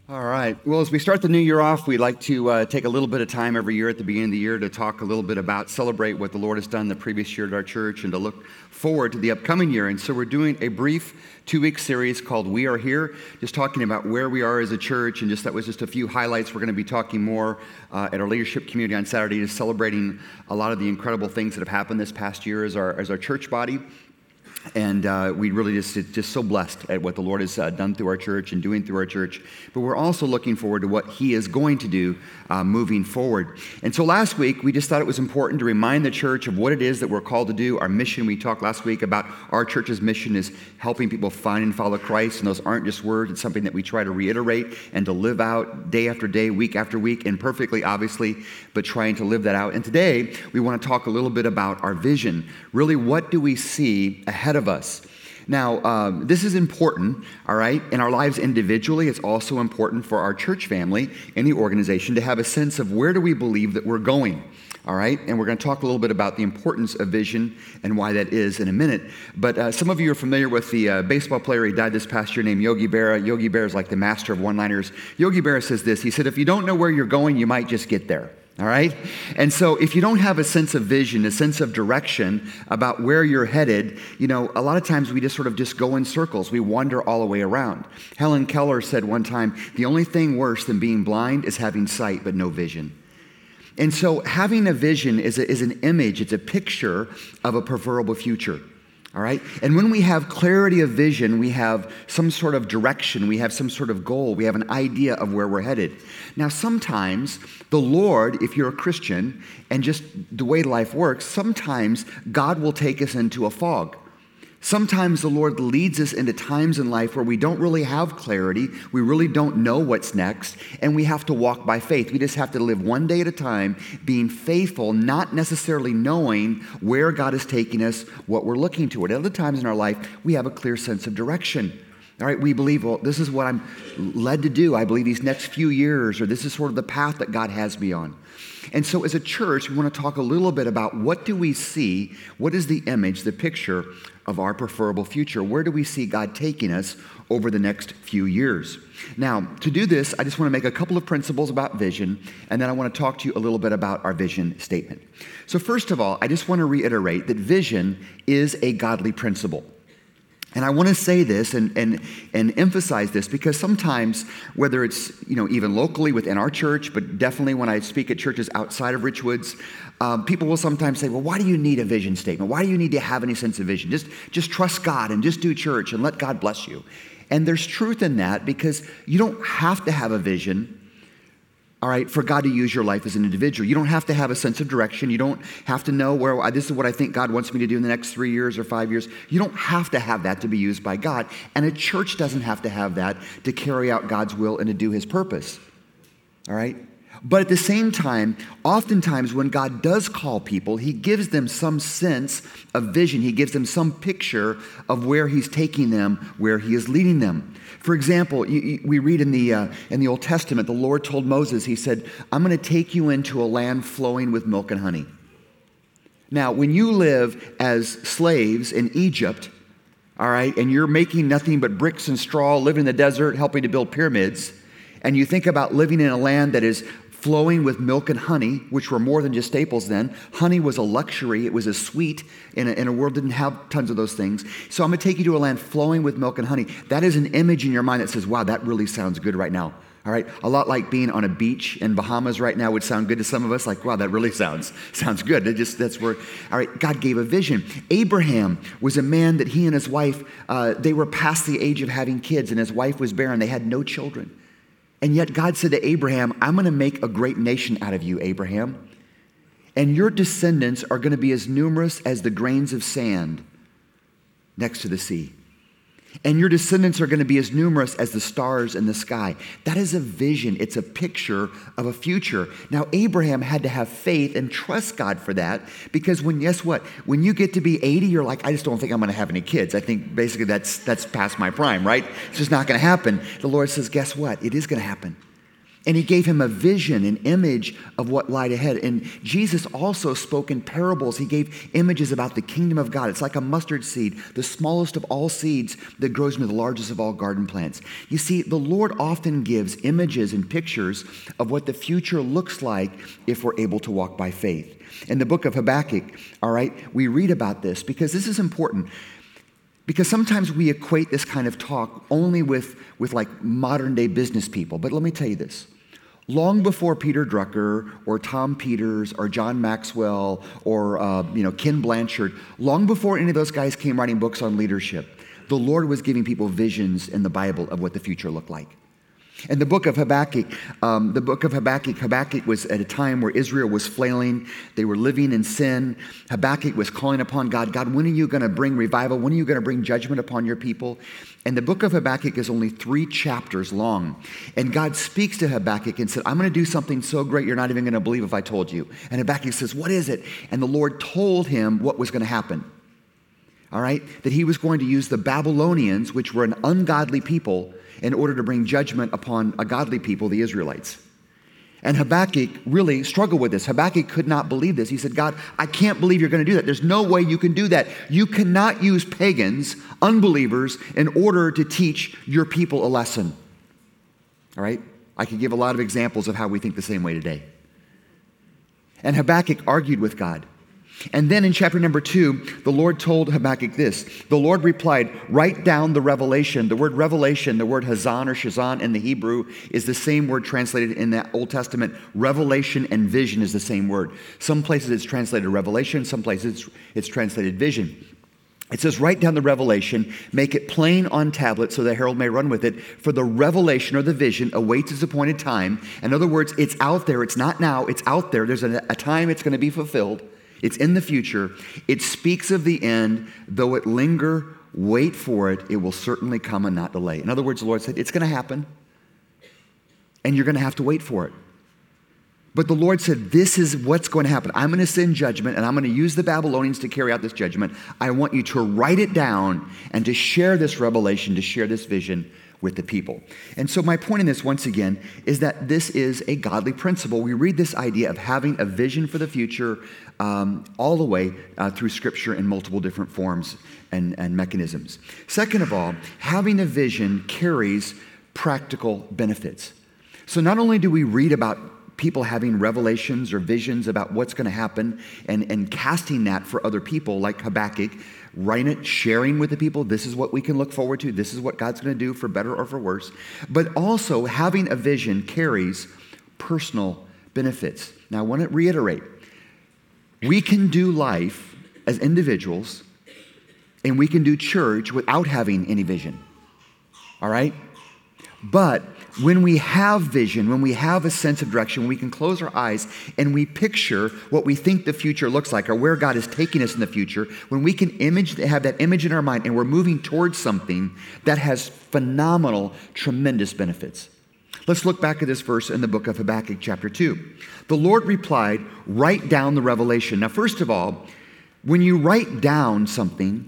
All right. Well, as we start the new year off, we'd like to take a little bit of time every year at the beginning of the year to talk a little bit about, celebrate what the Lord has done the previous year at our church and to look forward to the upcoming year. And so we're doing a brief 2-week series called We Are Here, just talking about where we are as a church. And that was just a few highlights. We're going to be talking more at our leadership community on Saturday, just celebrating a lot of the incredible things that have happened this past year as our church body. And we really just so blessed at what the Lord has done through our church and doing through our church. But we're also looking forward to what He is going to do moving forward. And so last week, we just thought it was important to remind the church of what it is that we're called to do. Our mission, we talked last week about our church's mission is helping people find and follow Christ. And those aren't just words. It's something that we try to reiterate and to live out day after day, week after week, imperfectly, obviously, but trying to live that out. And today, we want to talk a little bit about our vision. Really, what do we see ahead of us? Now, this is important, all right, in our lives individually. It's also important for our church family and the organization to have a sense of where do we believe that we're going, all right? And we're going to talk a little bit about the importance of vision and why that is in a minute. But some of you are familiar with the baseball player. He died this past year named Yogi Berra. Yogi Berra is like the master of one-liners. Yogi Berra says this. He said, if you don't know where you're going, you might just get there. All right? And so if you don't have a sense of vision, a sense of direction about where you're headed, a lot of times we just sort of just go in circles. We wander all the way around. Helen Keller said one time, the only thing worse than being blind is having sight but no vision. And so having a vision is an image, it's a picture of a preferable future. All right? And when we have clarity of vision, we have some sort of direction, we have some sort of goal, we have an idea of where we're headed. Now, sometimes the Lord, if you're a Christian, and just the way life works, sometimes God will take us into a fog. Sometimes the Lord leads us into times in life where we don't really have clarity, we really don't know what's next, and we have to walk by faith. We just have to live one day at a time, being faithful, not necessarily knowing where God is taking us, what we're looking toward. At other times in our life, we have a clear sense of direction. All right, we believe, well, this is what I'm led to do. I believe these next few years, or this is sort of the path that God has me on. And so as a church, we want to talk a little bit about what do we see, what is the image, the picture of our preferable future? Where do we see God taking us over the next few years? Now, to do this, I just want to make a couple of principles about vision, and then I want to talk to you a little bit about our vision statement. So first of all, I just want to reiterate that vision is a godly principle. And I want to say this and emphasize this because sometimes, whether it's even locally within our church, but definitely when I speak at churches outside of Richwoods, people will sometimes say, well, why do you need a vision statement? Why do you need to have any sense of vision? Just trust God and just do church and let God bless you. And there's truth in that because you don't have to have a vision, all right, for God to use your life as an individual. You don't have to have a sense of direction. You don't have to know where this is what I think God wants me to do in the next 3 years or 5 years. You don't have to have that to be used by God. And a church doesn't have to have that to carry out God's will and to do His purpose. All right? But at the same time, oftentimes when God does call people, He gives them some sense of vision. He gives them some picture of where He's taking them, where He is leading them. For example, we read in the Old Testament, the Lord told Moses, He said, I'm going to take you into a land flowing with milk and honey. Now, when you live as slaves in Egypt, all right, and you're making nothing but bricks and straw, living in the desert, helping to build pyramids, and you think about living in a land that is flowing with milk and honey, which were more than just staples then. Honey was a luxury. It was a sweet in a world that didn't have tons of those things. So I'm going to take you to a land flowing with milk and honey. That is an image in your mind that says, wow, that really sounds good right now. All right, a lot like being on a beach in Bahamas right now would sound good to some of us. Like, wow, that really sounds good. That's where, all right, God gave a vision. Abraham was a man that he and his wife, they were past the age of having kids, and his wife was barren. They had no children. And yet God said to Abraham, I'm going to make a great nation out of you, Abraham. And your descendants are going to be as numerous as the grains of sand next to the sea. And your descendants are going to be as numerous as the stars in the sky. That is a vision. It's a picture of a future. Now, Abraham had to have faith and trust God for that because guess what? When you get to be 80, you're like, I just don't think I'm going to have any kids. I think basically that's past my prime, right? It's just not going to happen. The Lord says, guess what? It is going to happen. And he gave him a vision, an image of what lied ahead. And Jesus also spoke in parables. He gave images about the kingdom of God. It's like a mustard seed, the smallest of all seeds that grows into the largest of all garden plants. You see, the Lord often gives images and pictures of what the future looks like if we're able to walk by faith. In the book of Habakkuk, all right, we read about this because this is important. Because sometimes we equate this kind of talk only with like modern day business people. But let me tell you this. Long before Peter Drucker or Tom Peters or John Maxwell or Ken Blanchard, long before any of those guys came writing books on leadership, the Lord was giving people visions in the Bible of what the future looked like. In the book of Habakkuk, Habakkuk was at a time where Israel was flailing. They were living in sin. Habakkuk was calling upon God. God, when are you going to bring revival? When are you going to bring judgment upon your people? And the book of Habakkuk is only 3 chapters long. And God speaks to Habakkuk and said, I'm going to do something so great you're not even going to believe if I told you. And Habakkuk says, what is it? And the Lord told him what was going to happen. All right? That he was going to use the Babylonians, which were an ungodly people, in order to bring judgment upon a godly people, the Israelites. And Habakkuk really struggled with this. Habakkuk could not believe this. He said, God, I can't believe you're going to do that. There's no way you can do that. You cannot use pagans, unbelievers, in order to teach your people a lesson. All right? I could give a lot of examples of how we think the same way today. And Habakkuk argued with God. And then in chapter number 2, the Lord told Habakkuk this. The Lord replied, write down the revelation. The word revelation, the word hazan or shazan in the Hebrew is the same word translated in the Old Testament. Revelation and vision is the same word. Some places it's translated revelation, some places it's translated vision. It says, write down the revelation, make it plain on tablets so the herald may run with it, for the revelation or the vision awaits its appointed time. In other words, it's out there. It's not now. It's out there. There's a time it's going to be fulfilled. It's in the future. It speaks of the end. Though it linger, wait for it. It will certainly come and not delay. In other words, the Lord said, it's going to happen. And you're going to have to wait for it. But the Lord said, this is what's going to happen. I'm going to send judgment, and I'm going to use the Babylonians to carry out this judgment. I want you to write it down and to share this revelation, to share this vision with the people. And so my point in this, once again, is that this is a godly principle. We read this idea of having a vision for the future all the way through Scripture in multiple different forms and mechanisms. Second of all, having a vision carries practical benefits. So not only do we read about people having revelations or visions about what's going to happen and casting that for other people like Habakkuk, writing it, sharing with the people, this is what we can look forward to, this is what God's going to do for better or for worse. But also having a vision carries personal benefits. Now I want to reiterate, we can do life as individuals and we can do church without having any vision. All right? But when we have vision, when we have a sense of direction, when we can close our eyes and we picture what we think the future looks like or where God is taking us in the future, when we can have that image in our mind and we're moving towards something that has phenomenal, tremendous benefits. Let's look back at this verse in the book of Habakkuk chapter 2. The Lord replied, write down the revelation. Now, first of all, when you write down something,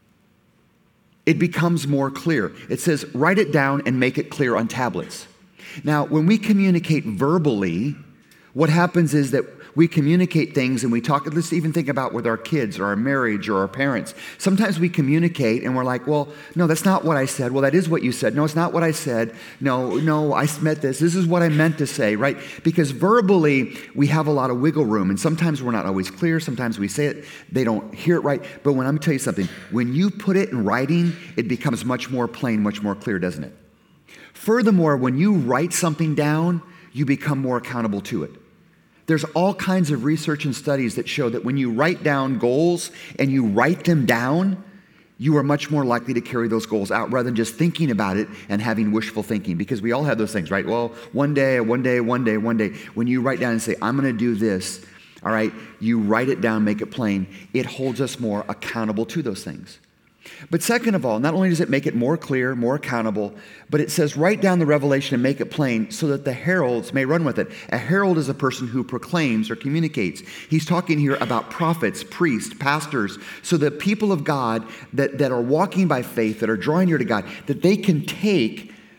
it becomes more clear. It says, write it down and make it clear on tablets. Now, when we communicate verbally, what happens is that we communicate things and we talk, let's even think about with our kids or our marriage or our parents. Sometimes we communicate and we're like, well, no, that's not what I said. Well, that is what you said. No, it's not what I said. No, I meant this. This is what I meant to say, right? Because verbally, we have a lot of wiggle room. And sometimes we're not always clear. Sometimes we say it, they don't hear it right. But when I'm going to tell you something, when you put it in writing, it becomes much more plain, much more clear, doesn't it? Furthermore, when you write something down, you become more accountable to it. There's all kinds of research and studies that show that when you write down goals and you write them down, you are much more likely to carry those goals out rather than just thinking about it and having wishful thinking, because we all have those things, right? Well, one day. When you write down and say, I'm going to do this, all right, you write it down, make it plain. It holds us more accountable to those things. But second of all, not only does it make it more clear, more accountable, but it says write down the revelation and make it plain so that the heralds may run with it. A herald is a person who proclaims or communicates. He's talking here about prophets, priests, pastors, so that people of God that are walking by faith, that are drawing near to God, that they can take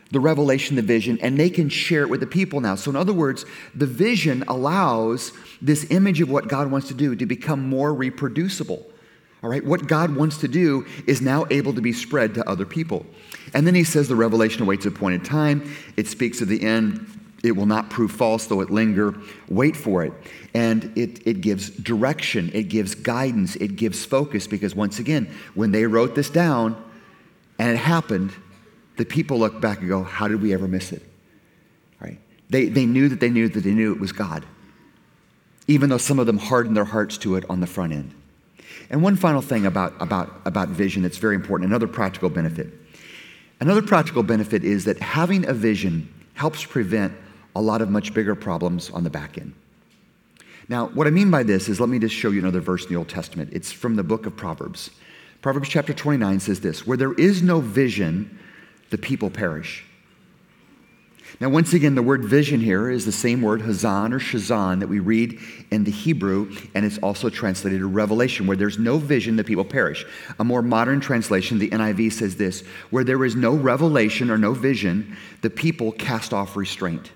the revelation, the vision, and they can share it with the people now. So in other words, the vision allows this image of what God wants to do to become more reproducible. All right, what God wants to do is now able to be spread to other people. And then he says the revelation awaits appointed time. It speaks of the end. It will not prove false, though it linger. Wait for it. And it gives direction. It gives guidance. It gives focus. Because once again, when they wrote this down and it happened, the people look back and go, how did we ever miss it? Right? They knew that they knew that they knew it was God. Even though some of them hardened their hearts to it on the front end. And one final thing about vision that's very important, another practical benefit. Another practical benefit is that having a vision helps prevent a lot of much bigger problems on the back end. Now, what I mean by this is, let me just show you another verse in the Old Testament. It's from the book of Proverbs. Proverbs chapter 29 says this, where there is no vision, the people perish. Now, once again, the word vision here is the same word, hazan or shazan, that we read in the Hebrew, and it's also translated as revelation. Where there's no vision, the people perish. A more modern translation, the NIV, says this, where there is no revelation or no vision, the people cast off restraint.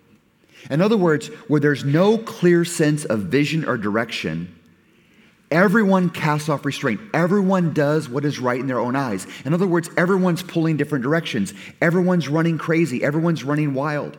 In other words, where there's no clear sense of vision or direction, everyone casts off restraint. Everyone does what is right in their own eyes. In other words, everyone's pulling different directions. Everyone's running crazy. Everyone's running wild.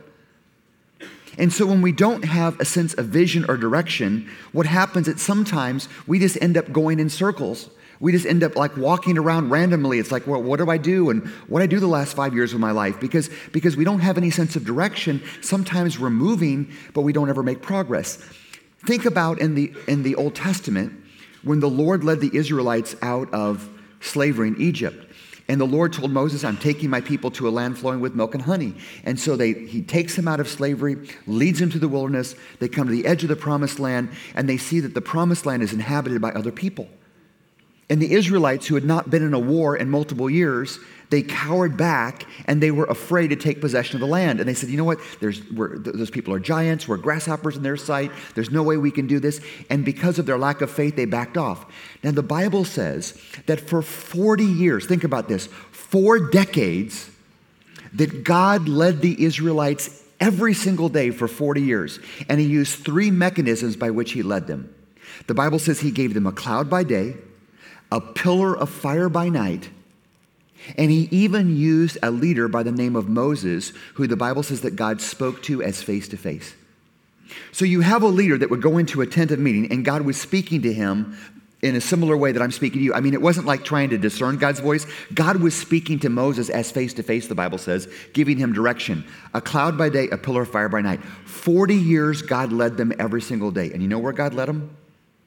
And so when we don't have a sense of vision or direction, what happens is sometimes we just end up going in circles. We just end up like walking around randomly. It's like, well, what do I do? And what I do the last 5 years of my life? Because we don't have any sense of direction. Sometimes we're moving, but we don't ever make progress. Think about in the Old Testament, when the Lord led the Israelites out of slavery in Egypt. And the Lord told Moses, I'm taking my people to a land flowing with milk and honey. And so he takes them out of slavery, leads them to the wilderness. They come to the edge of the promised land, and they see that the promised land is inhabited by other people. And the Israelites, who had not been in a war in multiple years, they cowered back, and they were afraid to take possession of the land. And they said, you know what? Those people are giants. We're grasshoppers in their sight. There's no way we can do this. And because of their lack of faith, they backed off. Now, the Bible says that for 40 years, think about this, 4 decades, that God led the Israelites every single day for 40 years. And he used 3 mechanisms by which he led them. The Bible says he gave them a cloud by day, a pillar of fire by night, and he even used a leader by the name of Moses, who the Bible says that God spoke to as face to face. So you have a leader that would go into a tent of meeting, and God was speaking to him in a similar way that I'm speaking to you. I mean, it wasn't like trying to discern God's voice. God was speaking to Moses as face to face, the Bible says, giving him direction. A cloud by day, a pillar of fire by night. 40 years, God led them every single day. And you know where God led them?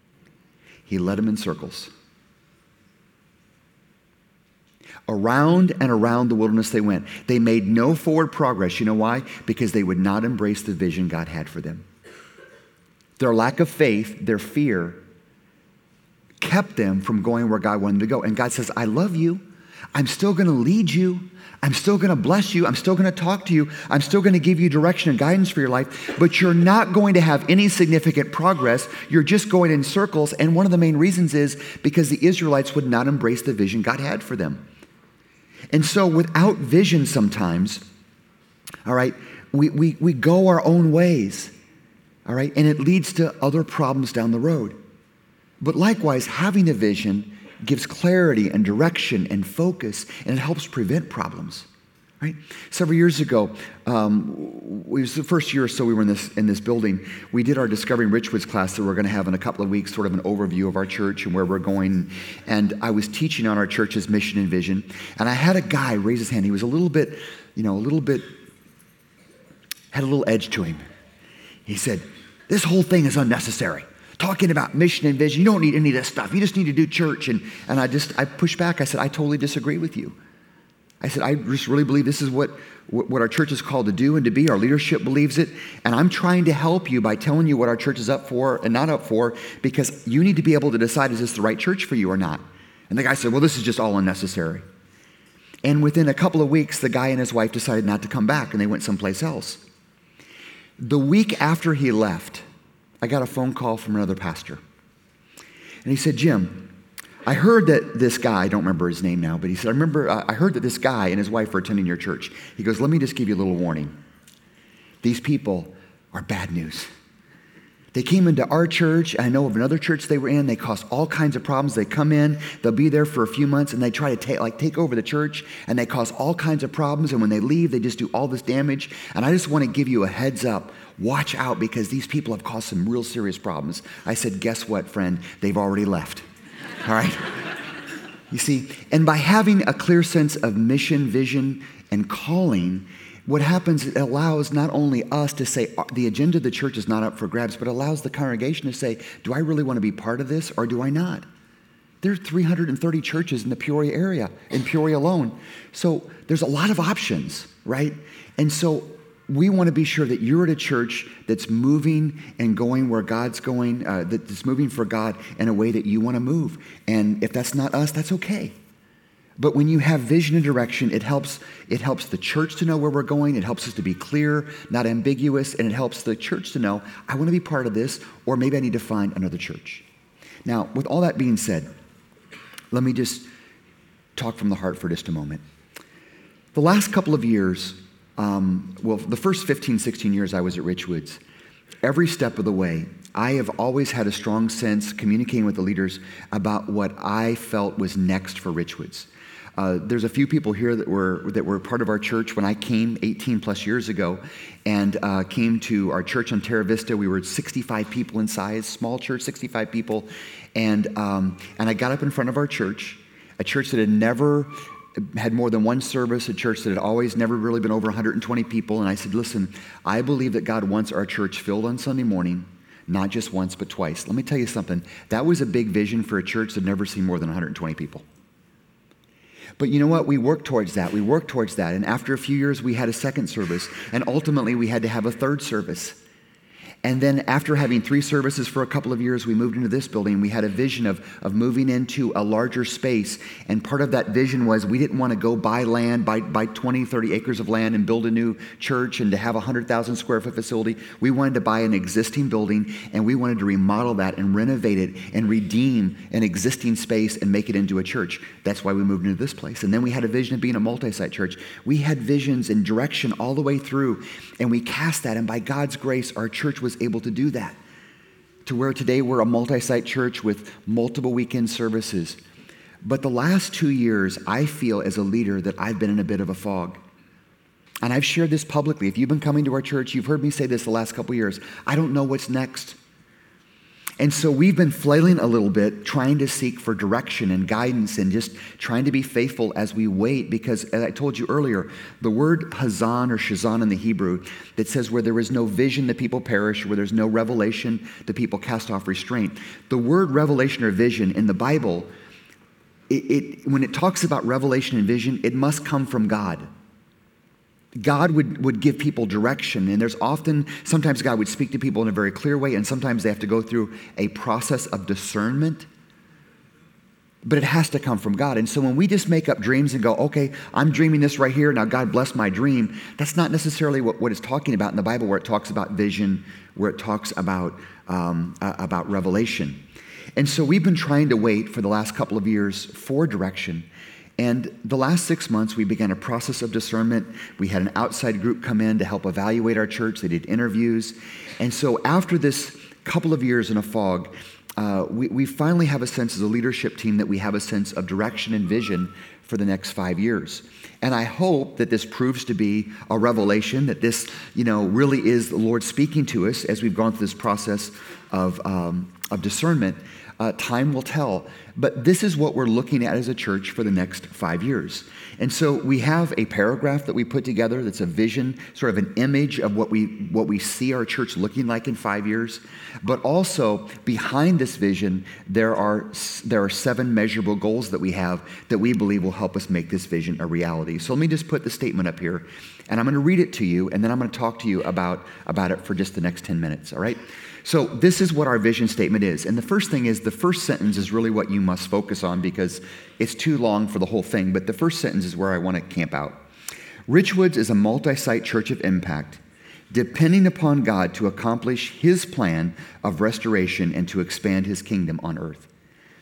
He led them in circles. Around and around the wilderness they went. They made no forward progress. You know why? Because they would not embrace the vision God had for them. Their lack of faith, their fear, kept them from going where God wanted them to go. And God says, I love you. I'm still going to lead you. I'm still going to bless you. I'm still going to talk to you. I'm still going to give you direction and guidance for your life. But you're not going to have any significant progress. You're just going in circles. And one of the main reasons is because the Israelites would not embrace the vision God had for them. And so without vision sometimes, all right, we go our own ways, all right, and it leads to other problems down the road. But likewise, having a vision gives clarity and direction and focus, and it helps prevent problems, right? Several years ago, it was the first year or so we were in this building. We did our Discovering Richwoods class that we're going to have in a couple of weeks, sort of an overview of our church and where we're going. And I was teaching on our church's mission and vision. And I had a guy raise his hand. He was had a little edge to him. He said, this whole thing is unnecessary. Talking about mission and vision, you don't need any of this stuff. You just need to do church. And I pushed back. I said, I totally disagree with you. I said, I just really believe this is what our church is called to do and to be. Our leadership believes it. And I'm trying to help you by telling you what our church is up for and not up for, because you need to be able to decide, is this the right church for you or not? And the guy said, well, this is just all unnecessary. And within a couple of weeks, the guy and his wife decided not to come back, and they went someplace else. The week after he left, I got a phone call from another pastor. And he said, Jim, I heard that this guy, I don't remember his name now, but he said, I heard that this guy and his wife are attending your church. He goes, let me just give you a little warning. These people are bad news. They came into our church. I know of another church they were in. They caused all kinds of problems. They come in, they'll be there for a few months, and they try to take over the church, and they cause all kinds of problems. And when they leave, they just do all this damage. And I just want to give you a heads up. Watch out, because these people have caused some real serious problems. I said, guess what, friend? They've already left. All right? You see, and by having a clear sense of mission, vision, and calling, what happens, it allows not only us to say the agenda of the church is not up for grabs, but allows the congregation to say, do I really want to be part of this or do I not? There are 330 churches in the Peoria area, in Peoria alone. So there's a lot of options, right? And so we want to be sure that you're at a church that's moving and going where God's going, that's moving for God in a way that you want to move. And if that's not us, that's okay. But when you have vision and direction, it helps the church to know where we're going. It helps us to be clear, not ambiguous, and it helps the church to know, I want to be part of this, or maybe I need to find another church. Now, with all that being said, let me just talk from the heart for just a moment. The last couple of years, the first 15, 16 years I was at Richwoods, every step of the way, I have always had a strong sense communicating with the leaders about what I felt was next for Richwoods. There's a few people here that were part of our church when I came 18 plus years ago and came to our church on Terra Vista. We were 65 people in size, small church, 65 people. And I got up in front of our church, a church that had never had more than one service, a church that had always never really been over 120 people. And I said, listen, I believe that God wants our church filled on Sunday morning, not just once, but twice. Let me tell you something. That was a big vision for a church that had never seen more than 120 people. But you know what? We worked towards that. And after a few years, we had a second service. And ultimately, we had to have a third service. And then after having 3 services for a couple of years, we moved into this building. We had a vision of moving into a larger space. And part of that vision was we didn't want to go buy land, buy 20, 30 acres of land and build a new church and to have a 100,000 square foot facility. We wanted to buy an existing building, and we wanted to remodel that and renovate it and redeem an existing space and make it into a church. That's why we moved into this place. And then we had a vision of being a multi-site church. We had visions and direction all the way through, and we cast that. And by God's grace, our church was able to do that, to where today we're a multi-site church with multiple weekend services. But the last 2 years, I feel as a leader that I've been in a bit of a fog. And I've shared this publicly. If you've been coming to our church, you've heard me say this the last couple of years. I don't know what's next. And so we've been flailing a little bit, trying to seek for direction and guidance and just trying to be faithful as we wait, because as I told you earlier, the word hazan or shazan in the Hebrew that says where there is no vision, the people perish, where there's no revelation, the people cast off restraint. The word revelation or vision in the Bible, when it talks about revelation and vision, it must come from God. God would give people direction, and sometimes God would speak to people in a very clear way, and sometimes they have to go through a process of discernment, but it has to come from God. And so when we just make up dreams and go, okay, I'm dreaming this right here, now God bless my dream, that's not necessarily what it's talking about in the Bible, where it talks about vision, where it talks about revelation. And so we've been trying to wait for the last couple of years for direction. And the last 6 months, we began a process of discernment. We had an outside group come in to help evaluate our church. They did interviews. And so after this couple of years in a fog, we finally have a sense as a leadership team that we have a sense of direction and vision for the next 5 years. And I hope that this proves to be a revelation, that this, really is the Lord speaking to us as we've gone through this process of discernment. Time will tell. But this is what we're looking at as a church for the next 5 years. And so we have a paragraph that we put together that's a vision, sort of an image of what we see our church looking like in 5 years. But also behind this vision, there are 7 measurable goals that we have that we believe will help us make this vision a reality. So let me just put the statement up here, and I'm going to read it to you, and then I'm going to talk to you about it for just the next 10 minutes, all right? So this is what our vision statement is. And the first thing is, the first sentence is really what you must focus on because it's too long for the whole thing. But the first sentence is where I want to camp out. Richwoods is a multi-site church of impact, depending upon God to accomplish His plan of restoration and to expand His kingdom on earth.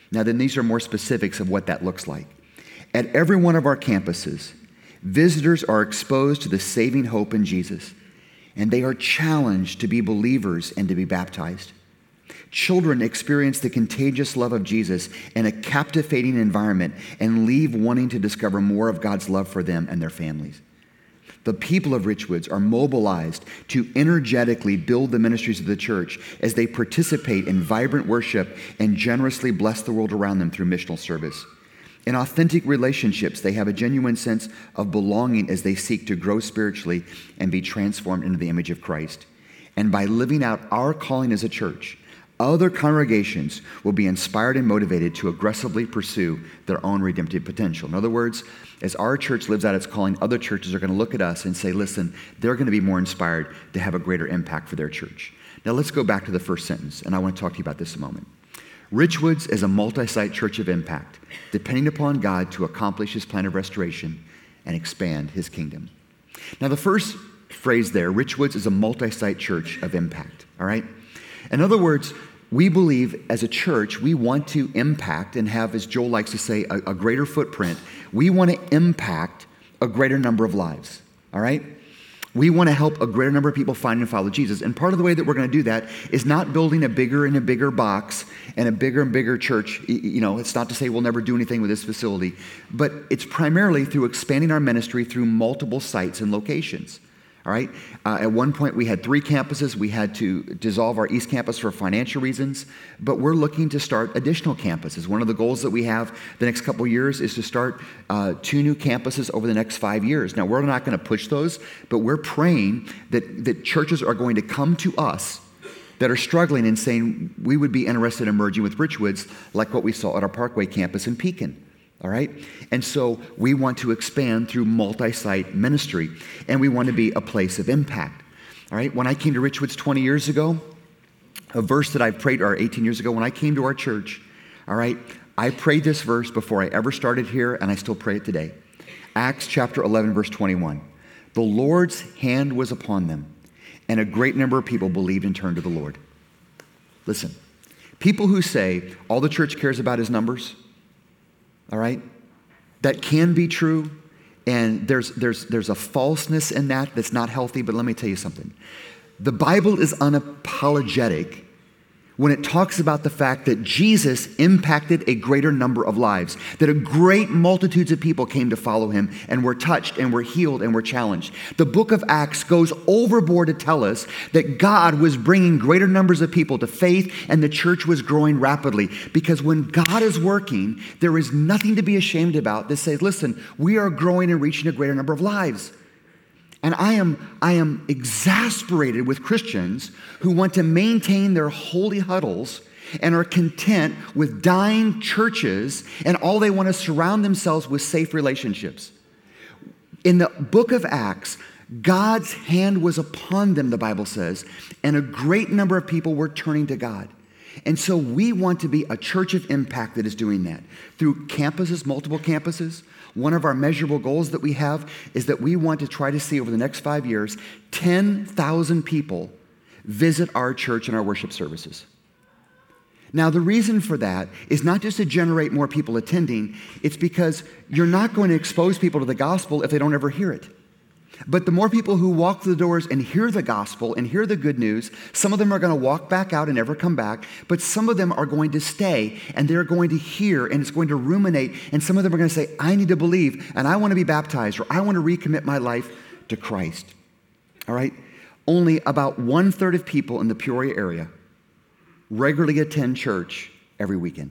Now then, these are more specifics of what that looks like. At every one of our campuses, visitors are exposed to the saving hope in Jesus, and they are challenged to be believers and to be baptized. Children experience the contagious love of Jesus in a captivating environment and leave wanting to discover more of God's love for them and their families. The people of Richwoods are mobilized to energetically build the ministries of the church as they participate in vibrant worship and generously bless the world around them through missional service. In authentic relationships, they have a genuine sense of belonging as they seek to grow spiritually and be transformed into the image of Christ. And by living out our calling as a church, other congregations will be inspired and motivated to aggressively pursue their own redemptive potential. In other words, as our church lives out its calling, other churches are going to look at us and say, listen, they're going to be more inspired to have a greater impact for their church. Now let's go back to the first sentence, and I want to talk to you about this a moment. Richwoods is a multi-site church of impact, depending upon God to accomplish his plan of restoration and expand his kingdom. Now the first phrase there, Richwoods is a multi-site church of impact, all right? In other words, we believe as a church, we want to impact and have, as Joel likes to say, a greater footprint. We want to impact a greater number of lives, all right? We want to help a greater number of people find and follow Jesus. And part of the way that we're going to do that is not building a bigger and a bigger box and a bigger church. You know, it's not to say we'll never do anything with this facility, but it's primarily through expanding our ministry through multiple sites and locations. All right. At one point, we had 3 campuses. We had to dissolve our East Campus for financial reasons, but we're looking to start additional campuses. One of the goals that we have the next couple of years is to start 2 new campuses over the next 5 years. Now, we're not going to push those, but we're praying that churches are going to come to us that are struggling and saying, we would be interested in merging with Richwoods, like what we saw at our Parkway campus in Pekin. All right? And so we want to expand through multi-site ministry, and we want to be a place of impact. All right? When I came to Richwoods 20 years ago, a verse that I prayed, or 18 years ago, when I came to our church, all right, I prayed this verse before I ever started here, and I still pray it today. Acts chapter 11, verse 21. The Lord's hand was upon them, and a great number of people believed and turned to the Lord. Listen, people who say all the church cares about is numbers, all right? That can be true, and there's a falseness in that that's not healthy, but let me tell you something. The Bible is unapologetic when it talks about the fact that Jesus impacted a greater number of lives, that a great multitudes of people came to follow him and were touched and were healed and were challenged. The book of Acts goes overboard to tell us that God was bringing greater numbers of people to faith, and the church was growing rapidly. Because when God is working, there is nothing to be ashamed about that says, listen, we are growing and reaching a greater number of lives. And I am exasperated with Christians who want to maintain their holy huddles and are content with dying churches, and all they want to surround themselves with safe relationships. In the book of Acts, God's hand was upon them, the Bible says, and a great number of people were turning to God. And so we want to be a church of impact that is doing that through campuses, multiple campuses. One of our measurable goals that we have is that we want to try to see over the next 5 years, 10,000 people visit our church and our worship services. Now, the reason for that is not just to generate more people attending. It's because you're not going to expose people to the gospel if they don't ever hear it. But the more people who walk through the doors and hear the gospel and hear the good news, some of them are going to walk back out and never come back, but some of them are going to stay, and they're going to hear, and it's going to ruminate, and some of them are going to say, I need to believe, and I want to be baptized, or I want to recommit my life to Christ. All right? Only about 1/3 of people in the Peoria area regularly attend church every weekend.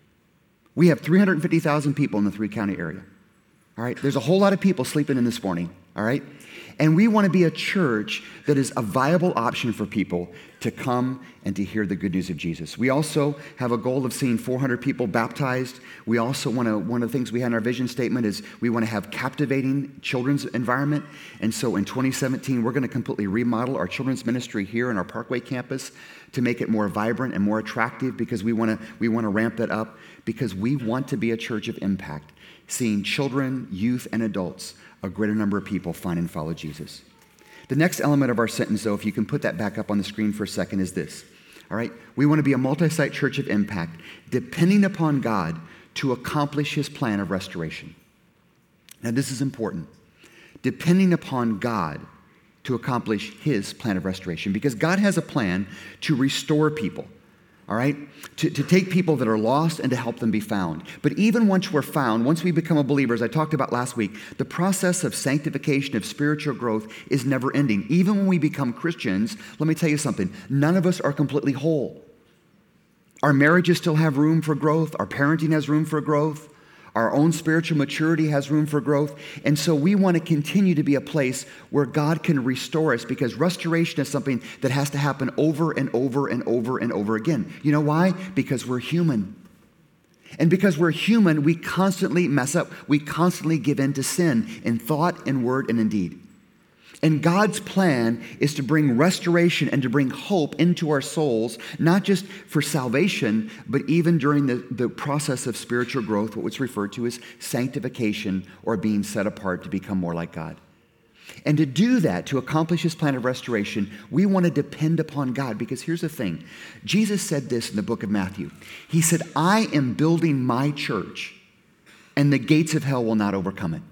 We have 350,000 people in the 3-county area. All right? There's a whole lot of people sleeping in this morning. All right? And we want to be a church that is a viable option for people to come and to hear the good news of Jesus. We also have a goal of seeing 400 people baptized. We also want to, one of the things we had in our vision statement is we want to have captivating children's environment. And so in 2017, we're going to completely remodel our children's ministry here in our Parkway campus to make it more vibrant and more attractive, because we want to ramp that up, because we want to be a church of impact, seeing children, youth, and adults, a greater number of people find and follow Jesus. The next element of our sentence, though, if you can put that back up on the screen for a second, is this. All right? We want to be a multi-site church of impact, depending upon God to accomplish his plan of restoration. Now, this is important. Depending upon God to accomplish his plan of restoration, because God has a plan to restore people, all right? To take people that are lost and to help them be found. But even once we're found, once we become a believer, as I talked about last week, the process of sanctification, of spiritual growth is never ending. Even when we become Christians, let me tell you something, none of us are completely whole. Our marriages still have room for growth. Our parenting has room for growth. Our own spiritual maturity has room for growth. And so we want to continue to be a place where God can restore us, because restoration is something that has to happen over and over and over and over again. You know why? Because we're human. And because we're human, we constantly mess up. We constantly give in to sin in thought, in word, and in deed. And God's plan is to bring restoration and to bring hope into our souls, not just for salvation, but even during the process of spiritual growth, what's referred to as sanctification, or being set apart to become more like God. And to do that, to accomplish his plan of restoration, we want to depend upon God, because here's the thing. Jesus said this in the book of Matthew. He said, I am building my church, and the gates of hell will not overcome it.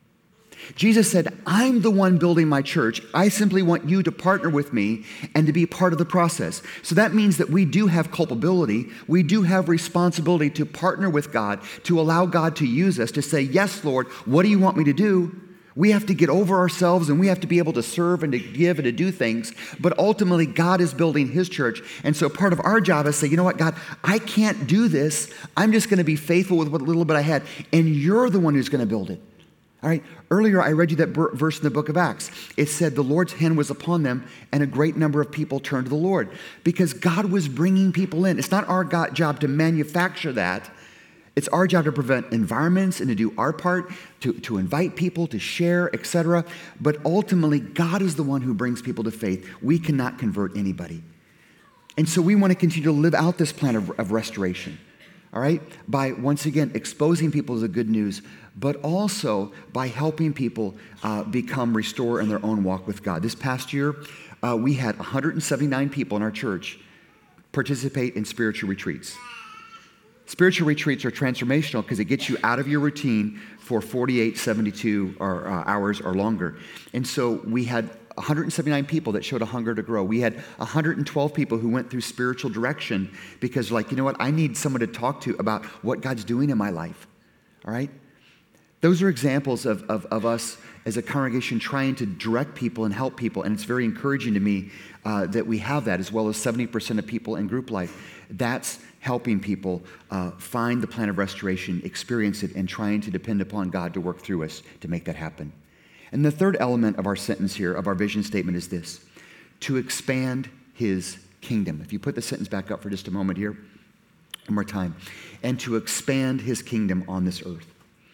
Jesus said, I'm the one building my church. I simply want you to partner with me and to be part of the process. So that means that we do have culpability. We do have responsibility to partner with God, to allow God to use us, to say, yes, Lord, what do you want me to do? We have to get over ourselves, and we have to be able to serve and to give and to do things. But ultimately, God is building his church. And so part of our job is to say, you know what, God, I can't do this. I'm just going to be faithful with what little bit I had. And you're the one who's going to build it. All right, earlier I read you that verse in the book of Acts. It said the Lord's hand was upon them, and a great number of people turned to the Lord, because God was bringing people in. It's not our job to manufacture that. It's our job to prevent environments and to do our part, to invite people, to share, etc. But ultimately, God is the one who brings people to faith. We cannot convert anybody. And so we want to continue to live out this plan of restoration. All right, by once again exposing people to the good news, but also by helping people become restored in their own walk with God. This past year, we had 179 people in our church participate in spiritual retreats. Spiritual retreats are transformational because it gets you out of your routine for 48, 72 hours or longer. And so we had 179 people that showed a hunger to grow. We had 112 people who went through spiritual direction because, like, you know what? I need someone to talk to about what God's doing in my life. All right? Those are examples of us as a congregation trying to direct people and help people. And it's very encouraging to me that we have that, as well as 70% of people in group life. That's helping people find the plan of restoration, experience it, and trying to depend upon God to work through us to make that happen. And the third element of our sentence here, of our vision statement, is this: to expand his kingdom. If you put the sentence back up for just a moment here, one more time. And to expand his kingdom on this earth.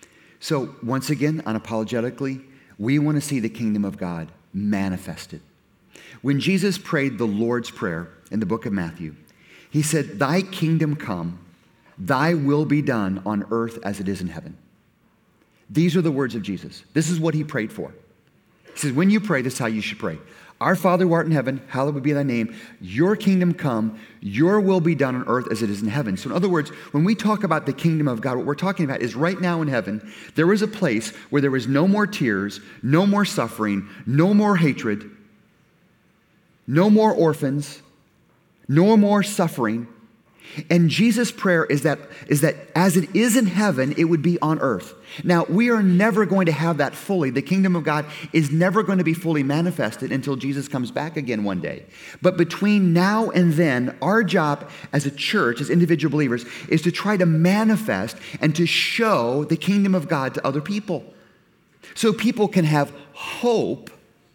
So once again, unapologetically, we want to see the kingdom of God manifested. When Jesus prayed the Lord's Prayer in the book of Matthew, he said, thy kingdom come, thy will be done on earth as it is in heaven. These are the words of Jesus. This is what he prayed for. He says, when you pray, this is how you should pray. Our Father who art in heaven, hallowed be thy name. Your kingdom come, your will be done on earth as it is in heaven. So in other words, when we talk about the kingdom of God, what we're talking about is right now in heaven, there is a place where there is no more tears, no more suffering, no more hatred, no more orphans, no more suffering. And Jesus' prayer is that as it is in heaven, it would be on earth. Now, we are never going to have that fully. The kingdom of God is never going to be fully manifested until Jesus comes back again one day. But between now and then, our job as a church, as individual believers, is to try to manifest and to show the kingdom of God to other people. So people can have hope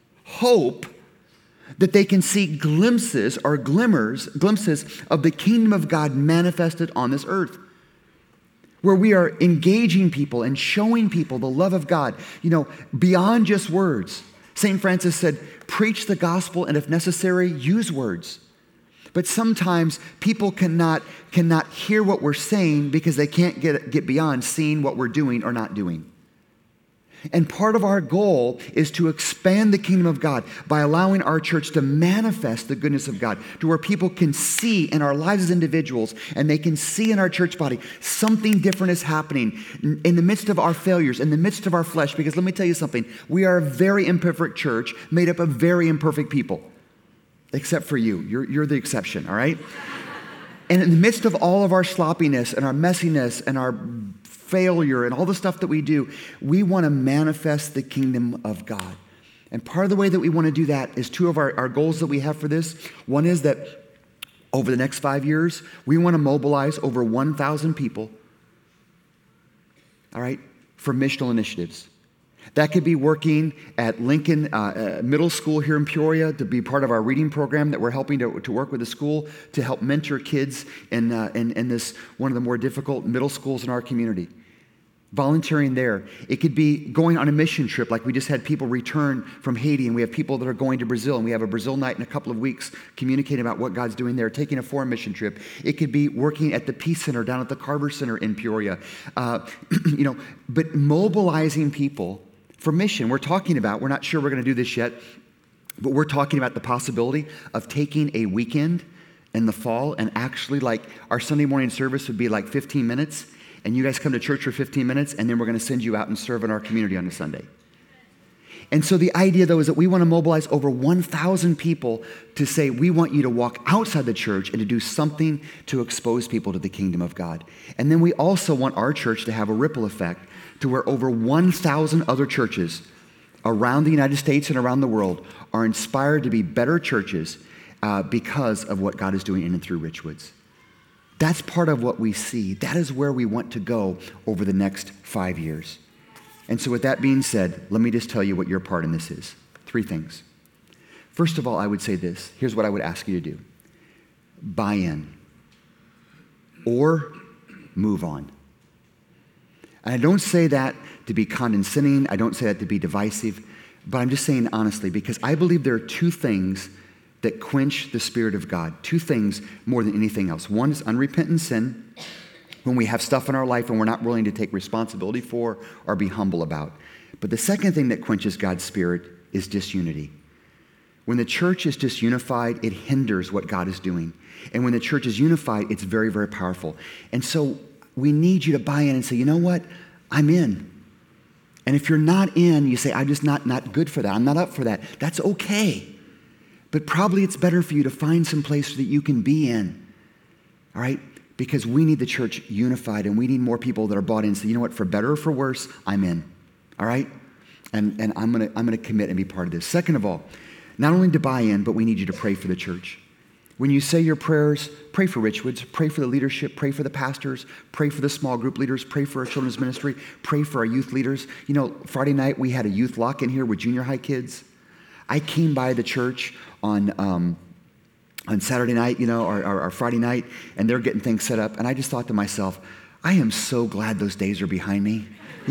that they can see glimpses of the kingdom of God manifested on this earth, where we are engaging people and showing people the love of God, beyond just words. St. Francis said, preach the gospel, and if necessary, use words. But sometimes people cannot hear what we're saying because they can't get beyond seeing what we're doing or not doing. And part of our goal is to expand the kingdom of God by allowing our church to manifest the goodness of God to where people can see in our lives as individuals and they can see in our church body something different is happening in the midst of our failures, in the midst of our flesh. Because let me tell you something, we are a very imperfect church made up of very imperfect people, except for you. You're the exception, all right? And in the midst of all of our sloppiness and our messiness and our failure and all the stuff that we do, we want to manifest the kingdom of God. And part of the way that we want to do that is two of our goals that we have for this. One is that over the next 5 years, we want to mobilize over 1,000 people, all right, for missional initiatives. That could be working at Lincoln Middle School here in Peoria to be part of our reading program that we're helping to work with the school to help mentor kids in this one of the more difficult middle schools in our community. Volunteering there. It could be going on a mission trip, like we just had people return from Haiti, and we have people that are going to Brazil, and we have a Brazil night in a couple of weeks communicating about what God's doing there, taking a foreign mission trip. It could be working at the Peace Center down at the Carver Center in Peoria. But mobilizing people for mission. We're not sure we're going to do this yet, but we're talking about the possibility of taking a weekend in the fall and actually, like, our Sunday morning service would be like 15 minutes, and you guys come to church for 15 minutes, and then we're going to send you out and serve in our community on a Sunday. And so the idea, though, is that we want to mobilize over 1,000 people to say, we want you to walk outside the church and to do something to expose people to the kingdom of God. And then we also want our church to have a ripple effect to where over 1,000 other churches around the United States and around the world are inspired to be better churches because of what God is doing in and through Richwoods. That's part of what we see. That is where we want to go over the next 5 years. And so with that being said, let me just tell you what your part in this is. 3 things. First of all, I would say this. Here's what I would ask you to do. Buy in or move on. And I don't say that to be condescending. I don't say that to be divisive. But I'm just saying honestly, because I believe there are 2 things that quench the Spirit of God. 2 things more than anything else. One is unrepentant sin, when we have stuff in our life and we're not willing to take responsibility for or be humble about. But the second thing that quenches God's Spirit is disunity. When the church is disunified, it hinders what God is doing. And when the church is unified, it's very, very powerful. And so we need you to buy in and say, you know what? I'm in. And if you're not in, you say, I'm just not good for that. I'm not up for that. That's okay. But probably it's better for you to find some place that you can be in. All right? Because we need the church unified, and we need more people that are bought in. So you know what? For better or for worse, I'm in. All right? And I'm gonna commit and be part of this. Second of all, not only to buy in, but we need you to pray for the church. When you say your prayers, pray for Richwoods, pray for the leadership, pray for the pastors, pray for the small group leaders, pray for our children's ministry, pray for our youth leaders. You know, Friday night we had a youth lock-in here with junior high kids. I came by the church on Saturday night, or Friday night, and they're getting things set up. And I just thought to myself, I am so glad those days are behind me.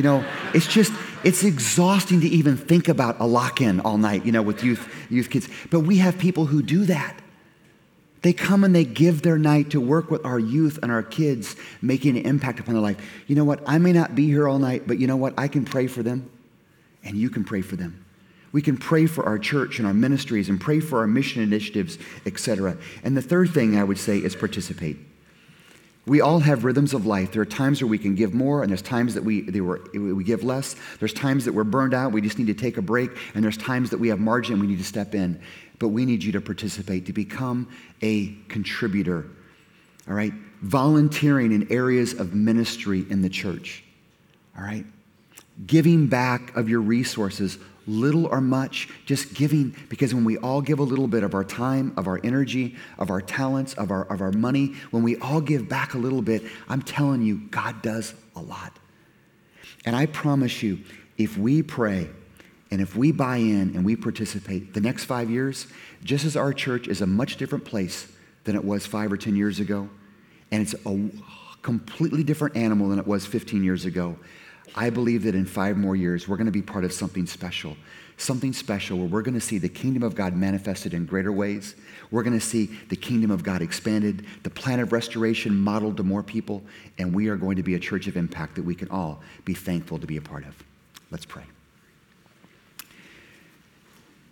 It's exhausting to even think about a lock-in all night, with youth kids. But we have people who do that. They come and they give their night to work with our youth and our kids, making an impact upon their life. You know what? I may not be here all night, but you know what? I can pray for them, and you can pray for them. We can pray for our church and our ministries and pray for our mission initiatives, etc. And the third thing I would say is participate. We all have rhythms of life. There are times where we can give more, and there's times that we give less. There's times that we're burned out. We just need to take a break. And there's times that we have margin and we need to step in. But we need you to participate, to become a contributor. All right? Volunteering in areas of ministry in the church. All right? Giving back of your resources, little or much, just giving, because when we all give a little bit of our time, of our energy, of our talents, of our money, when we all give back a little bit, I'm telling you, God does a lot. And I promise you, if we pray and if we buy in and we participate, the next 5 years, just as our church is a much different place than it was 5 or 10 years ago, and it's a completely different animal than it was 15 years ago, I believe that in 5 more years, we're going to be part of something special where we're going to see the kingdom of God manifested in greater ways. We're going to see the kingdom of God expanded, the plan of restoration modeled to more people, and we are going to be a church of impact that we can all be thankful to be a part of. Let's pray.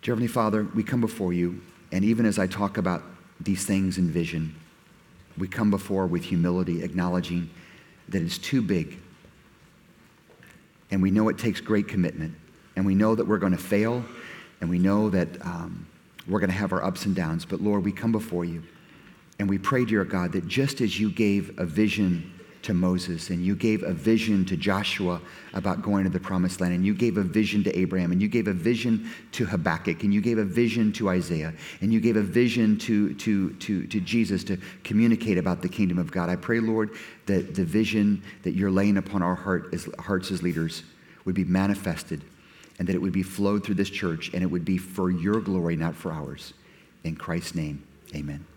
Dear Heavenly Father, we come before you, and even as I talk about these things in vision, we come before with humility, acknowledging that it's too big. And we know it takes great commitment. And we know that we're going to fail. And we know that we're going to have our ups and downs. But Lord, we come before you. And we pray, dear God, that just as you gave a vision to Moses, and you gave a vision to Joshua about going to the promised land, and you gave a vision to Abraham, and you gave a vision to Habakkuk, and you gave a vision to Isaiah, and you gave a vision to Jesus to communicate about the kingdom of God. I pray, Lord, that the vision that you're laying upon our hearts as leaders would be manifested, and that it would be flowed through this church, and it would be for your glory, not for ours. In Christ's name, amen.